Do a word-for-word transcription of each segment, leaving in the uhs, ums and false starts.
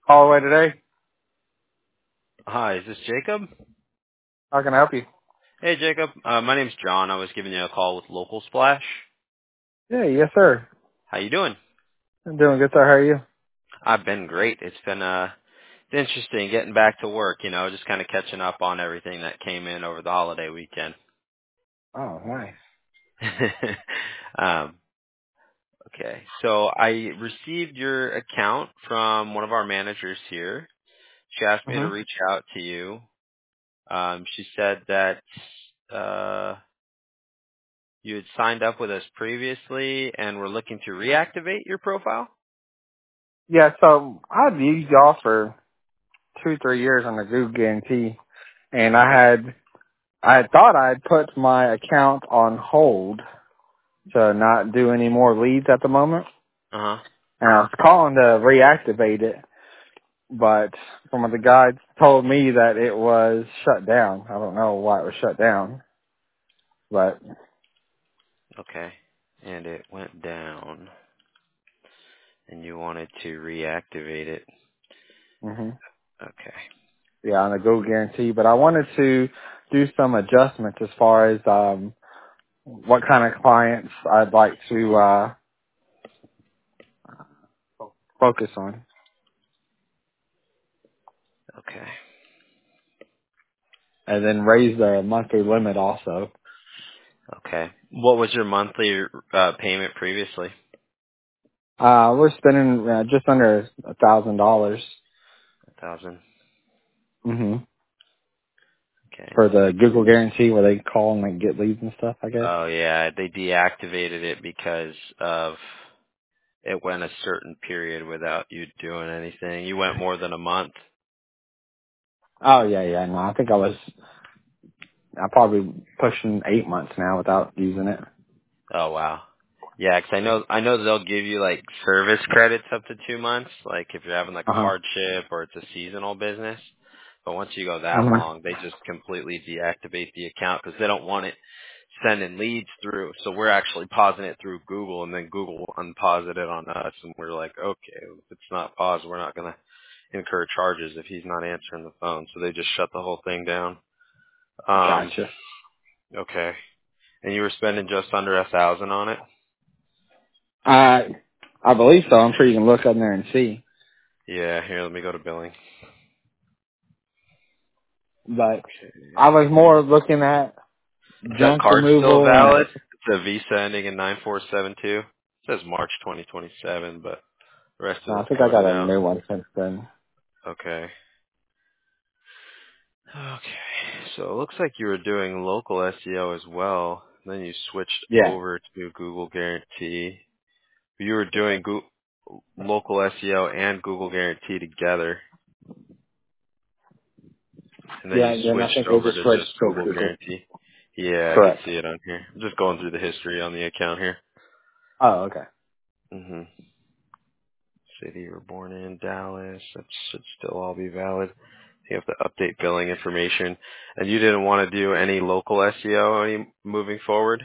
All the way today. Hi, is this Jacob? How can I help you? Hey, Jacob. Uh, my name's John. I was giving you a call with Local Splash. Yeah, yes, sir. How you doing? I'm doing good, sir. How are you? I've been great. It's been uh it's interesting getting back to work. You know, just kind of catching up on everything that came in over the holiday weekend. Oh, nice. um, okay, so I received your account from one of our managers here. She asked me to Mhm. reach out to you. Um, she said that uh you had signed up with us previously and were looking to reactivate your profile? Yeah, so I've used y'all for two, three years on the Google Guarantee, and I had I had thought I had put my account on hold to not do any more leads at the moment, Uh-huh. and I was calling to reactivate it, but some of the guys told me that it was shut down. I don't know why it was shut down, but Okay. And it went down, and you wanted to reactivate it. mhm. Okay. Yeah, on the Go Guarantee, but I wanted to do some adjustments as far as um what kind of clients I'd like to uh focus on, Okay. and then raise the monthly limit also. Okay. What was your monthly uh, payment previously? Uh, we're spending uh, just under a thousand dollars. A thousand. Mhm. Okay. For the Google Guarantee, where they call and like get leads and stuff, I guess. Oh yeah, they deactivated it because of it went a certain period without you doing anything. You went more than a month. Oh yeah, yeah. No, I think I was. I'm probably pushing eight months now without using it. Oh wow. Yeah, 'cause I know I know they'll give you like service credits up to two months, like if you're having like Uh a huh. hardship or it's a seasonal business. But once you go Uh that huh. long, they just completely deactivate the account because they don't want it sending leads through. So we're actually pausing it through Google, and then Google will unpause it on us, and we're like, okay, if it's not paused, we're not gonna incur charges if he's not answering the phone. So they just shut the whole thing down. Um, Gotcha. okay. And you were spending just under a thousand on it. I I believe so. I'm sure you can look up there and see. Yeah, here, let me go to billing. But Okay. I was more looking at Is that junk card still removal and valid? It's a Visa ending in nine four seven two. It says March twenty twenty-seven, but the rest no, of I it's think I got pointed a out. new one since then. Okay. Okay. So it looks like you were doing local S E O as well. Then you switched Yeah. over to Google Guarantee. You were doing Go- local S E O and Google Guarantee together, and then Yeah, you and then I switched think they over just to switched just to Google Google. Guarantee. Yeah, I can Correct. see it on here. I'm just going through the history on the account here. Oh, okay. Mhm. City you were born in, Dallas. That should still all be valid. You have to update billing information. And you didn't want to do any local S E O any moving forward?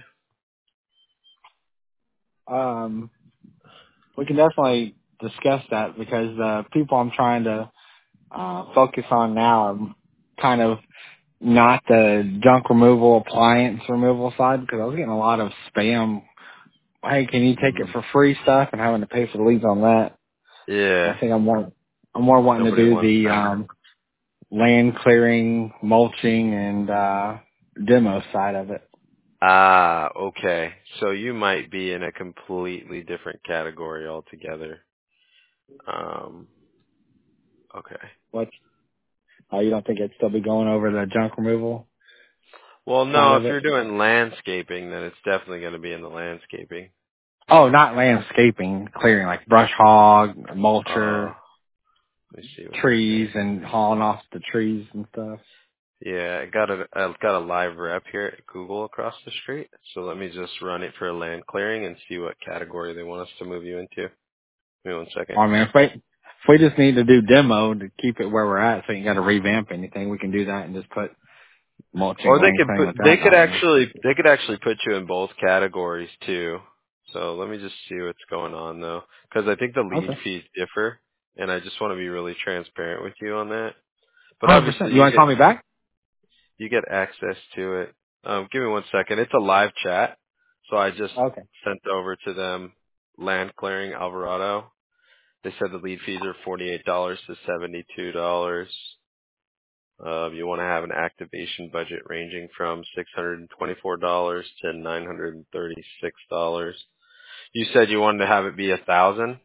Um, we can definitely discuss that because the people I'm trying to uh, focus on now are kind of not the junk removal, appliance removal side because I was getting a lot of spam. Hey, can you take it Mm. for free stuff and having to pay for the leads on that? Yeah. I think I'm more, I'm more wanting to Nobody do wants the that. um, land clearing, mulching, and uh, demo side of it. Ah, okay. So you might be in a completely different category altogether. Um, okay. What? Oh, you don't think it'd still be going over the junk removal Well, side no, if of it? you're doing landscaping, then it's definitely going to be in the landscaping. Oh, not landscaping, clearing, like brush hog, Uh, mulcher, let me see what's in trees, here. and hauling off the trees and stuff. Yeah, I got a I got a live rep here at Google across the street. So let me just run it for a land clearing and see what category they want us to move you into. Give me one second. I mean, if we, if we just need to do demo to keep it where we're at, so you got to revamp anything, we can do that and just put mulching, Or they land could clearing put with they that could on there. actually they could actually put you in both categories too. So let me just see what's going on though, because I think the lead Okay. fees differ. and I just want to be really transparent with you on that. But one hundred percent. obviously, You you want to get call me back? you get access to it. Um, give me one second. It's a live chat, so I just Okay. sent over to them land clearing Alvarado. They said the lead fees are forty-eight dollars to seventy-two dollars. Uh, you want to have an activation budget ranging from six hundred twenty-four dollars to nine hundred thirty-six dollars. You said you wanted to have it be a thousand.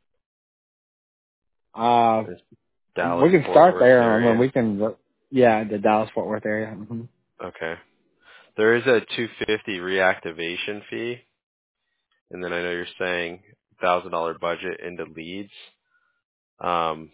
Uh, It's we Dallas can Fort start Worth there. I mean, area. we can, yeah, the Dallas Fort Worth area. hmm Okay. There is a two hundred fifty dollars reactivation fee, and then I know you're saying one thousand dollars budget into leads. Um,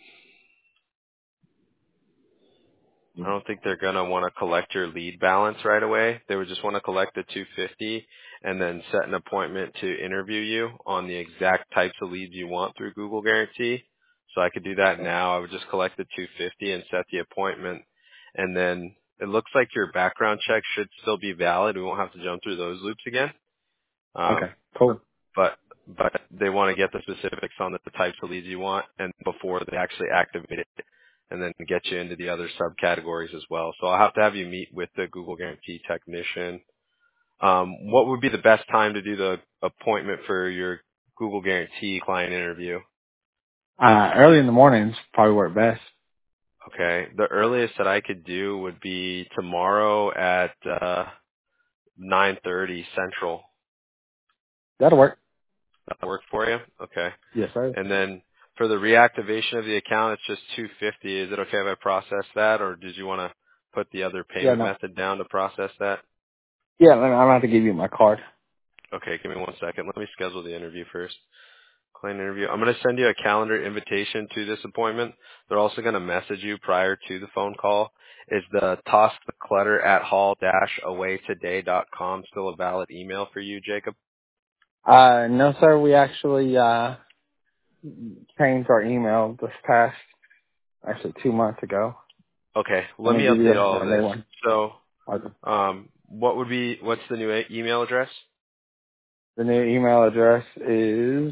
I don't think they're gonna want to collect your lead balance right away. They would just want to collect the two hundred fifty and then set an appointment to interview you on the exact types of leads you want through Google Guarantee. So I could do that now. I would just collect the two hundred fifty and set the appointment, and then it looks like your background check should still be valid. We won't have to jump through those loops again. Um, Okay, cool. but but they want to get the specifics on the, the types of leads you want and before they actually activate it, and then get you into the other subcategories as well. So I'll have to have you meet with the Google Guarantee technician. Um, what would be the best time to do the appointment for your Google Guarantee client interview? Uh, early in the mornings probably work best. Okay, the earliest that I could do would be tomorrow at uh, nine thirty Central. That'll work. That work for you? Okay. Yes, sir. And then for the reactivation of the account, it's just two hundred fifty. Is it okay if I process that, or did you want to put the other Yeah, payment no. method down to process that? Yeah, I'm gonna have to give you my card. Okay, give me one second. Let me schedule the interview first. Client interview. I'm going to send you a calendar invitation to this appointment. They're also going to message you prior to the phone call. Is the toss the clutter at hall dash away today dot com still a valid email for you, Jacob? Uh, no, sir. We actually uh changed our email this past, actually two months ago. Okay, Let let me me give you update a, all a of new this. one. So, Okay. um, what would be what's the new e- email address? The new email address is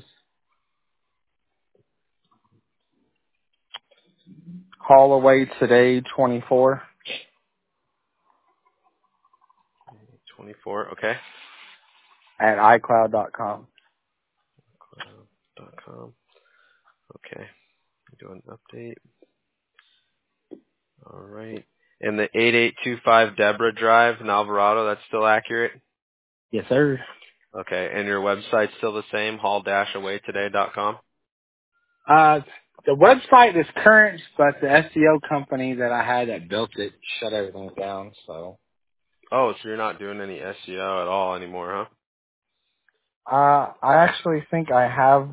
callawaytoday24 twenty-four. Okay. at icloud dot com. Cloud dot com. Okay. Do an update. All right. And the eight eight two five Deborah Drive in Alvarado, that's still accurate? Yes, sir. Okay. And your website's still the same, hall dash away today dot com? Uh, the website is current, but the S E O company that I had that built it shut everything down. So, Oh, so you're not doing any S E O at all anymore, huh? uh, I actually think I have,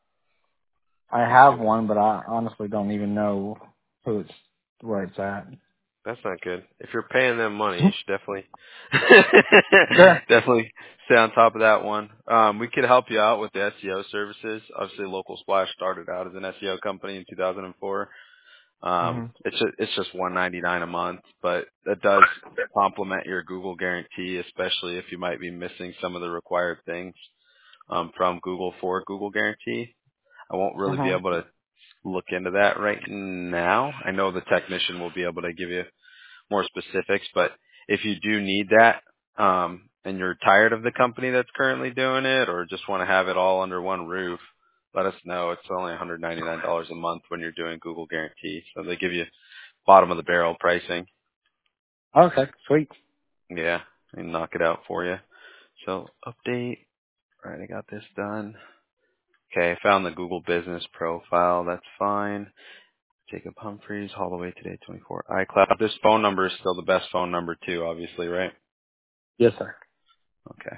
I You're have doing. one, but I honestly don't even know who it's, where it's at. That's not good. If you're paying them money, you should definitely Sure. definitely stay on top of that one. Um, we could help you out with the S E O services. Obviously, Local Splash started out as an S E O company in two thousand four. hmm Um, it's just, it's just one ninety-nine a month, but it does complement your Google guarantee, especially if you might be missing some of the required things um, from Google for Google guarantee. I won't really be Uh-huh. able to look into that right now. I know the technician will be able to give you more specifics, but if you do need that, um, and you're tired of the company that's currently doing it or just want to have it all under one roof, let us know. It's only one hundred ninety-nine dollars a month when you're doing Google Guarantee. So they give you bottom of the barrel pricing. Okay, sweet. Yeah, and knock it out for you. So update. All right, I got this done. Okay, I found the Google Business profile. That's fine. Jacob Humphreys, all the way today, twenty-four iCloud. This phone number is still the best phone number too, obviously, right? Yes, sir. Okay.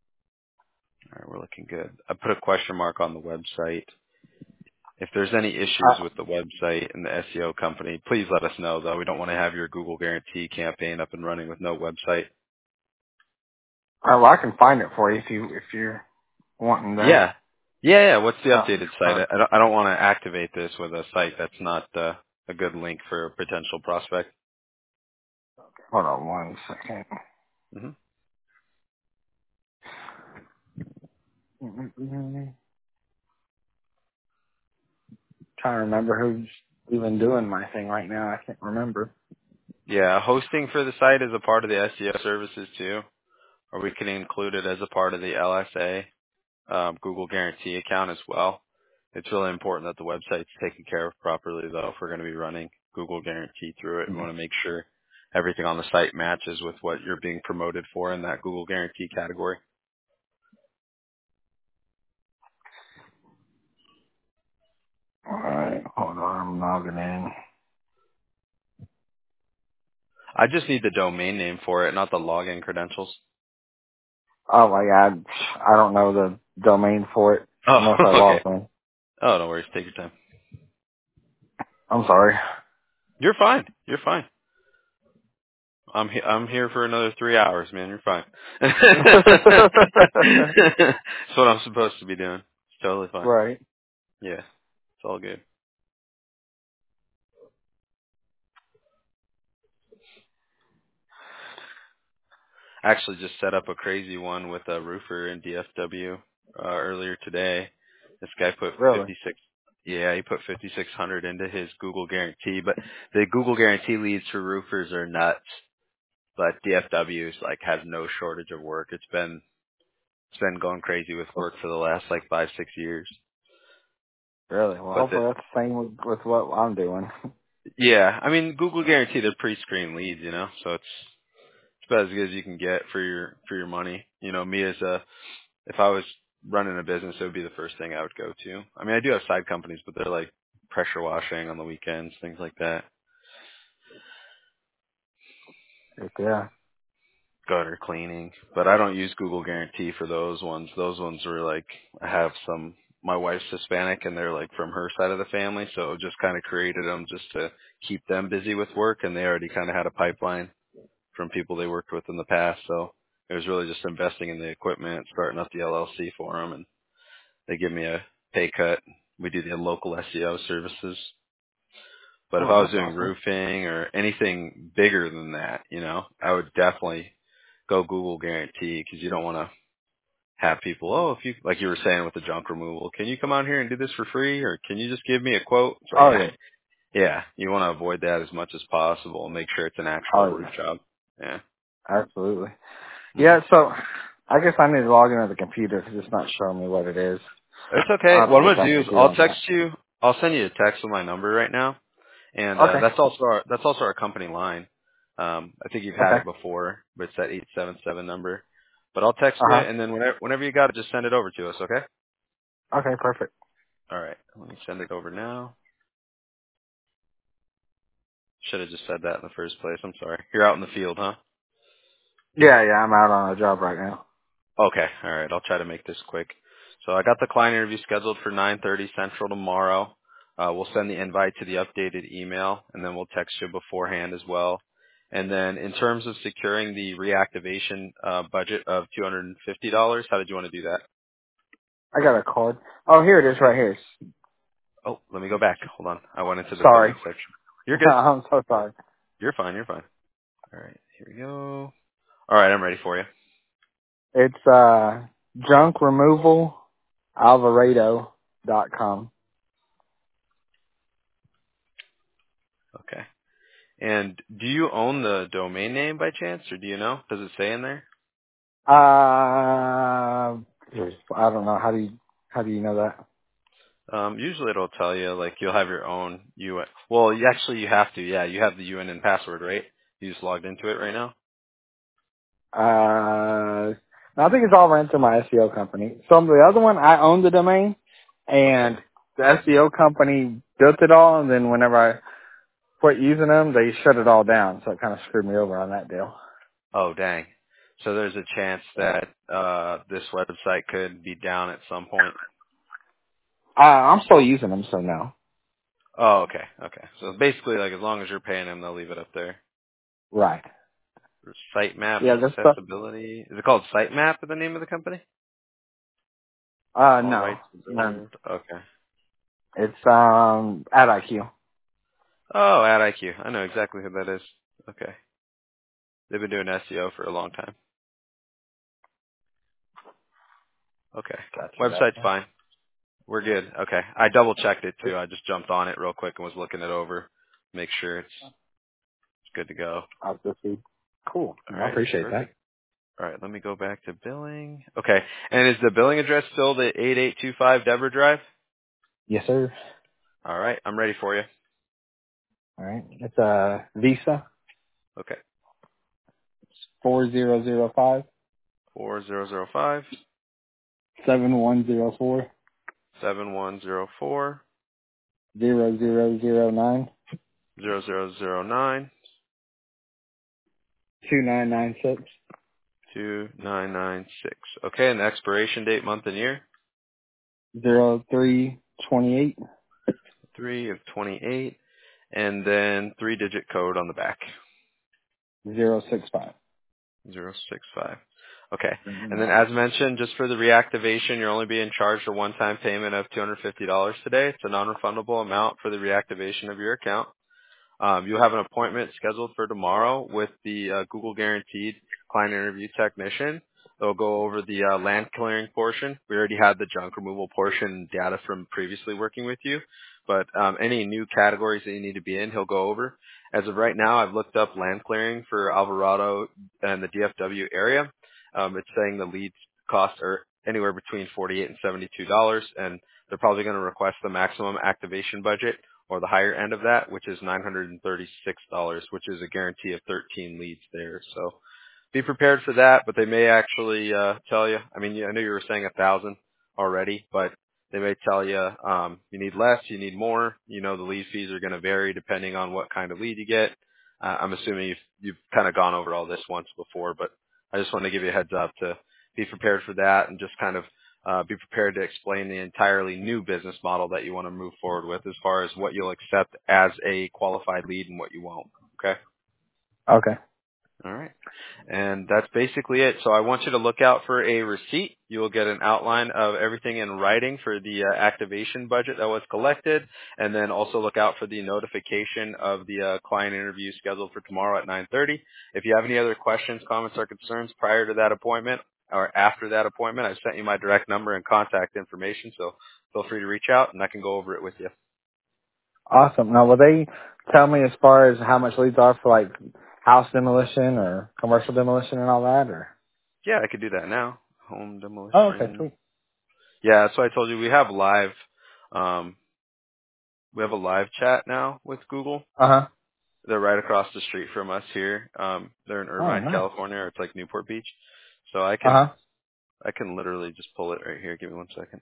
All right, we're looking good. I put a question mark on the website. If there's any issues Uh, with the website and the S E O company, please let us know, though. We don't want to have your Google Guarantee campaign up and running with no website. all right, well, I can find it for you if you if you're wanting that. Yeah. Yeah, yeah. What's the Uh, updated site? uh, I I don't, I don't want to activate this with a site that's not uh, a good link for a potential prospect. hold on one second. hmm Mm-mm-mm. trying to remember who's even doing my thing right now. I can't remember. Yeah, hosting for the site is a part of the S E O services too, or we can include it as a part of the L S A, um, Google Guarantee account as well. It's really important that the website's taken care of properly though if we're going to be running Google Guarantee through it. We Mhm. want to make sure everything on the site matches with what you're being promoted for in that Google Guarantee category. All right, hold on, I'm logging in. I just need the domain name for it, not the login credentials. Oh my god, I don't know the domain for it Oh, unless I okay. log in. Oh, no worries. Take your time. I'm sorry. You're fine. You're fine. I'm he- I'm here for another three hours, man. You're fine. That's what I'm supposed to be doing. It's totally fine. Right. Yeah, it's all good. I actually just set up a crazy one with a roofer in D F W uh, earlier today. This guy put Really? fifty-six. Yeah, he put fifty-six hundred into his Google Guarantee, but the Google Guarantee leads for roofers are nuts. But D F W is like has no shortage of work. It's been it's been going crazy with work for the last like five six years. Really? Well, But the, hopefully that's the same with, with what I'm doing. yeah, I mean Google Guarantee they're pre-screened leads, you know, so it's it's about as good as you can get for your for your money. You know, me as a if I was running a business, it would be the first thing I would go to. I mean, I do have side companies, but they're like pressure washing on the weekends, things like that. Heck yeah. Gutter cleaning, but I don't use Google Guarantee for those ones. Those ones are like I have some. My wife's Hispanic, and they're like from her side of the family, so it just kind of created them just to keep them busy with work, and they already kind of had a pipeline from people they worked with in the past. So it was really just investing in the equipment, starting up the L L C for them, and they give me a pay cut. We do the local S E O services. But if Oh, I was that's doing awesome. roofing or anything bigger than that, you know, I would definitely go Google Guarantee because you don't want to have people, oh, if you, like you were saying with the junk removal, can you come out here and do this for free or can you just give me a quote? It's like, Oh yeah, yeah. yeah, you want to avoid that as much as possible and make sure it's an actual Oh roof yeah. job. Yeah. Absolutely. hmm Yeah, so I guess I need to log into the computer because it's not showing me what it is. It's I'll okay. have to What I'm get going to back do with is you I'll on text that. you, I'll send you a text with my number right now. And uh, Okay. that's also our that's also our company line. Um, I think you've had Okay. it before, but it's that eight seven seven number. But I'll text you, Uh-huh. and then whenever whenever you got it, just send it over to us, okay? Okay, perfect. All right, let me send it over now. Should have just said that in the first place. I'm sorry. You're out in the field, huh? Yeah, yeah, I'm out on a job right now. Okay. All right. I'll try to make this quick. So I got the client interview scheduled for nine thirty Central tomorrow. Uh, we'll send the invite to the updated email, and then we'll text you beforehand as well. And then in terms of securing the reactivation uh, budget of two hundred fifty dollars, how did you want to do that? I got a card. Oh, here it is right here. Oh, let me go back. Hold on. I went into the Sorry. billing section. You're good. I'm so sorry. You're fine. You're fine. All right. Here we go. All right. I'm ready for you. It's uh junk removal alvarado dot com. Okay. And do you own the domain name by chance, or do you know? Does it say in there? Uh, I don't know. How do you how do you know that? Um, usually it'll tell you like you'll have your own U N. Well, you actually you have to. Yeah, you have the U N N password, right? You just logged into it right now. Uh, I think it's all ran through my S E O company. So the other one, I own the domain, Okay. and the S E O company built it all, and then whenever I quit using them, they shut it all down. So it kind of screwed me over on that deal. Oh, dang. So there's a chance Yeah. that uh this website could be down at some point. Uh, I'm still using them, so no. Oh, okay, okay. So basically, like as long as you're paying them, they'll leave it up there. Right. Sitemap Yeah, this stuff. accessibility. Is it called Sitemap? The name of the company? Uh, All no. rights No. reserved. Okay. It's um at I Q. Oh, AdIQ. I know exactly who that is. Okay. They've been doing S E O for a long time. Okay. Gotcha. Website's Gotcha. fine. We're good. Okay. I double checked it too. I just jumped on it real quick and was looking it over. Make sure it's, it's good to go. I'll just see. Cool. All I right. appreciate that. Perfect. All right. Let me go back to billing. Okay. And is the billing address still the eight eight two five Deborah Drive? Yes, sir. All right. I'm ready for you. All right. It's a Visa Okay. four zero zero five four zero zero five seven one zero four seven one zero four zero zero zero nine zero zero zero nine two nine nine six two nine nine six. Okay. And the expiration date, month and year? zero three twenty eight three of twenty-eight. And then three digit code on the back. zero six five. Zero six five. Okay. And then Mm-hmm. as mentioned, just for the reactivation, you're only being charged a one-time payment of two hundred fifty dollars today. It's a non-refundable amount for the reactivation of your account. Um, you'll have an appointment scheduled for tomorrow with the uh, Google Guaranteed Client Interview Technician. They'll go over the uh, land clearing portion. We already had the junk removal portion data from previously working with you, but um, any new categories that you need to be in, he'll go over. As of right now, I've looked up land clearing for Alvarado and the D F W area. Um, it's saying the leads cost are anywhere between forty-eight dollars and seventy-two dollars, and they're probably going to request the maximum activation budget or the higher end of that, which is nine hundred thirty-six dollars, which is a guarantee of thirteen leads there. So be prepared for that, but they may actually uh, tell you. I mean, I know you were saying a thousand already, but they may tell you um, you need less, you need more. You know, the lead fees are going to vary depending on what kind of lead you get. Uh, I'm assuming you've, you've kind of gone over all this once before, but I just want to give you a heads up to be prepared for that and just kind of uh, be prepared to explain the entirely new business model that you want to move forward with as far as what you'll accept as a qualified lead and what you won't. Okay? Okay. All right. And that's basically it. So I want you to look out for a receipt. You will get an outline of everything in writing for the uh, activation budget that was collected. And then also look out for the notification of the uh, client interview scheduled for tomorrow at nine thirty. If you have any other questions, comments, or concerns prior to that appointment or after that appointment, I've sent you my direct number and contact information. So feel free to reach out and I can go over it with you. Awesome. Now, will they tell me as far as how much leads are for like house demolition or commercial demolition and all that, or? Yeah, I could do that now. Home Oh, okay. demolition. Sweet. Yeah, that's why I told you we have live, um, we have a live chat now with Google. Uh huh. They're right across the street from us here. Um, they're in Oh, Irvine, nice. California, or it's like Newport Beach. So I Uh can, huh. I can literally just pull it right here. Give me one second.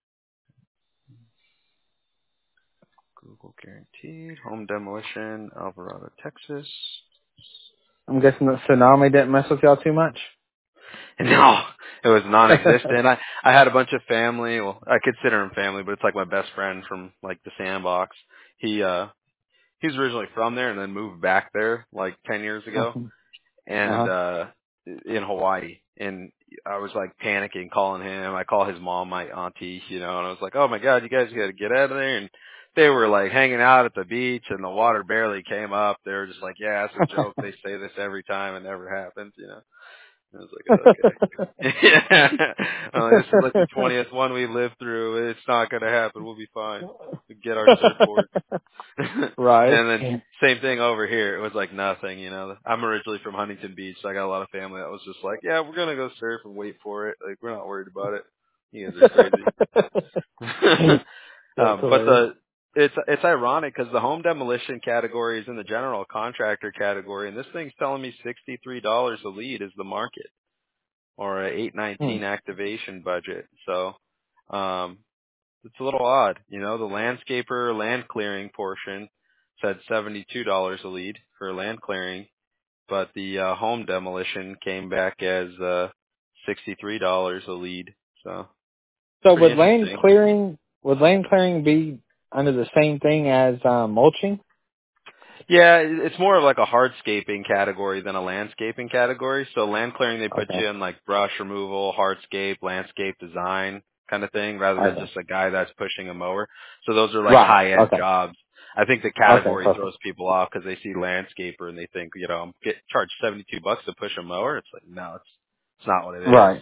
Google guaranteed home demolition, Alvarado, Texas. I'm guessing the tsunami didn't mess with y'all too much. No, it was non-existent. I I had a bunch of family. Well, I consider him family, but it's like my best friend from like the Sandbox. He uh he was originally from there and then moved back there like ten years uh ago. And huh. uh in Hawaii, and I was like panicking calling him. I call his mom my auntie, you know, and I was like, "Oh my god, you guys got to get out of there." And they were like hanging out at the beach and the water barely came up. They were just like, "Yeah, it's a joke. They say this every time and it never happens," you know. And I was like, oh, "Okay." Yeah. I'm like, this is like the twentieth one we lived through. It's not going to happen. We'll be fine. We get our surfboard. Right. And then same thing over here. It was like nothing, you know. I'm originally from Huntington Beach, so I got a lot of family that was just like, yeah, we're gonna go surf and wait for it. Like we're not worried about it. You guys are crazy. That's um, but hilarious. the it's it's ironic because the home demolition category is in the general contractor category, and this thing's telling me sixty-three dollars a lead is the market, or a eight Hmm. nineteen activation budget. So. Um, It's a little odd. You know, the landscaper land clearing portion said seventy-two dollars a lead for land clearing, but the uh, home demolition came back as uh, sixty-three dollars a lead. So So pretty would land interesting. clearing would land clearing be under the same thing as um, mulching? Yeah, it- it's more of like a hardscaping category than a landscaping category. So land clearing, they put Okay. you in like brush removal, hardscape, landscape design kind of thing, rather than Okay. just a guy that's pushing a mower. So those are like Right. high-end Okay. jobs. I think the Okay. category Perfect. throws people off because they see landscaper and they think, you know, I'm get charged seventy-two bucks to push a mower. It's like, no, it's it's not what it is. Right.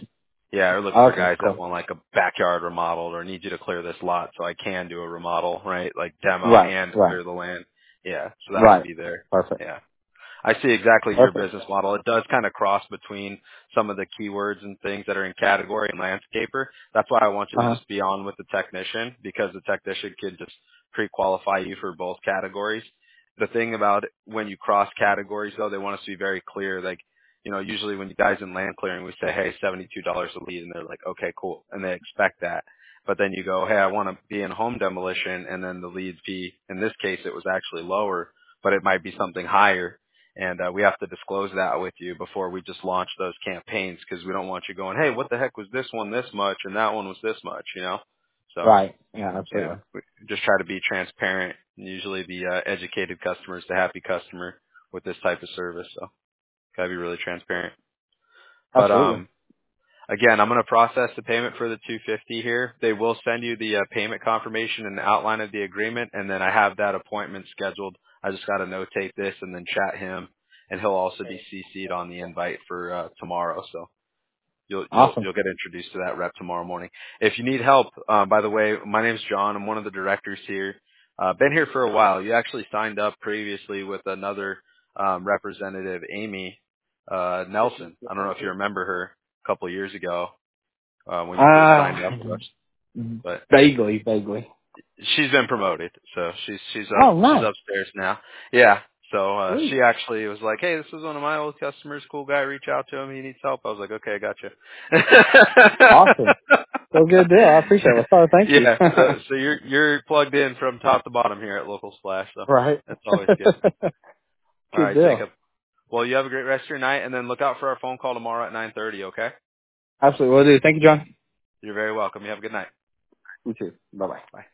Yeah, we're looking for Okay, guys that cool. want like a backyard remodeled or need you to clear this lot so I can do a remodel, right? Like demo Right, and right, clear the land. Yeah, so that would right. be there. Perfect, Yeah. I see exactly your perfect. business model. It does kind of cross between some of the keywords and things that are in category and landscaper. That's why I want you Uh to huh. just be on with the technician, because the technician can just pre-qualify you for both categories. The thing about it, when you cross categories though, they want us to be very clear. Like, you know, usually when you guys in land clearing, we say, hey, seventy-two dollars a lead, and they're like, okay, cool. And they expect that. But then you go, hey, I want to be in home demolition, and then the lead fee, in this case, it was actually lower, but it might be something higher. And uh, we have to disclose that with you before we just launch those campaigns, because we don't want you going, hey, what the heck was this one this much and that one was this much, you know? So, Right. Yeah, yeah, absolutely. we just try to be transparent. Usually the uh, educated customer is the happy customer with this type of service. So, gotta be really transparent. But Absolutely. um, again, I'm going to process the payment for the two hundred fifty here. They will send you the uh, payment confirmation and the outline of the agreement, and then I have that appointment scheduled. I just got to notate this and then chat him, and he'll also be C C'd on the invite for uh, tomorrow. So you'll you'll Awesome. you'll get introduced to that rep tomorrow morning. If you need help, uh, by the way, my name's John. I'm one of the directors here. Uh, been here for a while. You actually signed up previously with another um, representative, Amy uh, Nelson. I don't know if you remember her a couple of years ago uh, when you first Uh, signed up with us, but vaguely, vaguely. she's been promoted, so she's she's up Oh, she's nice. upstairs now. Yeah. So uh Sweet. she actually was like, "Hey, this is one of my old customers. Cool guy. Reach out to him. He needs help." I was like, "Okay, I gotcha." Awesome. So good deal. I appreciate it. Well, thank you. Yeah. So so you're you're plugged in from top to bottom here at Local Splash. So right. that's always good. All good right, deal. Jacob. Well, you have a great rest of your night, and then look out for our phone call tomorrow at nine thirty. Okay. Absolutely. Will do. Thank you, John. You're very welcome. You have a good night. You too. Bye bye. Bye.